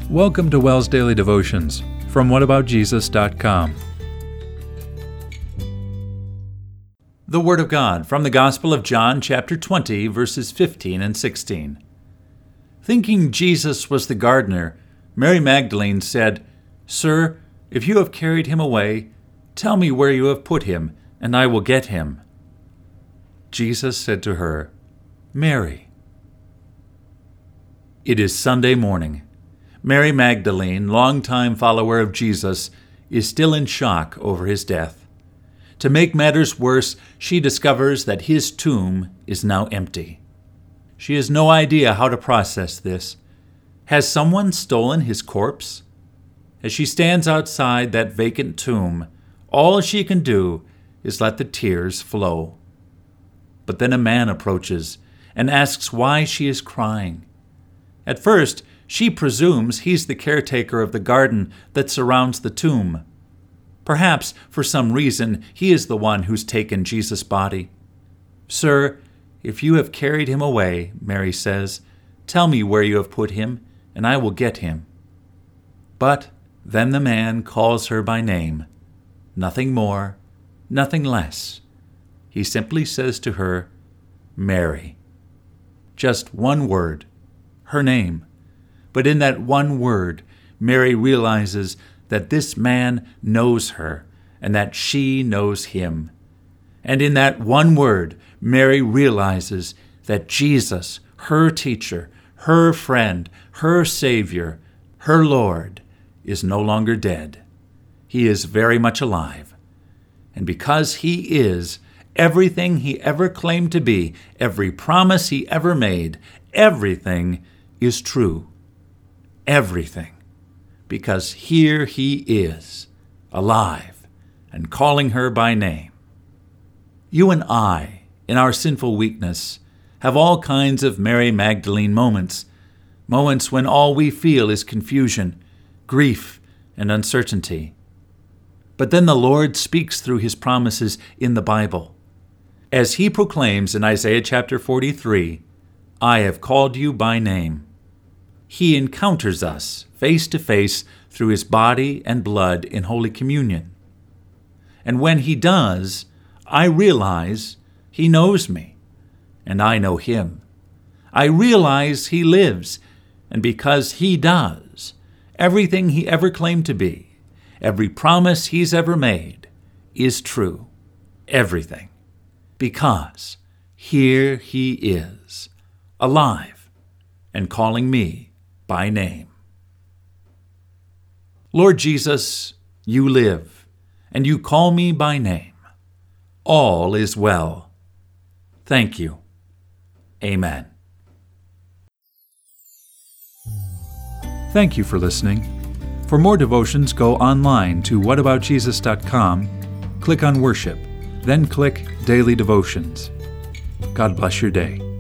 Welcome to WELS Daily Devotions from whataboutjesus.com. The Word of God from the Gospel of John, chapter 20, verses 15 and 16. Thinking Jesus was the gardener, Mary Magdalene said, "Sir, if you have carried him away, tell me where you have put him, and I will get him." Jesus said to her, "Mary." It is Sunday morning. Mary Magdalene, longtime follower of Jesus, is still in shock over his death. To make matters worse, she discovers that his tomb is now empty. She has no idea how to process this. Has someone stolen his corpse? As she stands outside that vacant tomb, all she can do is let the tears flow. But then a man approaches and asks why she is crying. At first, she presumes he's the caretaker of the garden that surrounds the tomb. Perhaps, for some reason, he is the one who's taken Jesus' body. "Sir, if you have carried him away," Mary says, "tell me where you have put him, and I will get him." But then the man calls her by name. Nothing more, nothing less. He simply says to her, "Mary." Just one word, her name. But in that one word, Mary realizes that this man knows her and that she knows him. And in that one word, Mary realizes that Jesus, her teacher, her friend, her Savior, her Lord, is no longer dead. He is very much alive. And because he is, everything he ever claimed to be, every promise he ever made, everything is true. Everything. Because here he is, alive, and calling her by name. You and I, in our sinful weakness, have all kinds of Mary Magdalene moments when all we feel is confusion, grief, and uncertainty. But then the Lord speaks through his promises in the Bible. As he proclaims in Isaiah chapter 43, "I have called you by name." He encounters us face to face through his body and blood in Holy Communion. And when he does, I realize he knows me, and I know him. I realize he lives, and because he does, everything he ever claimed to be, every promise he's ever made, is true. Everything. Because here he is, alive, and calling me by name. Lord Jesus, you live, and you call me by name. All is well. Thank you. Amen. Thank you for listening. For more devotions, go online to whataboutjesus.com, click on Worship, then click Daily Devotions. God bless your day.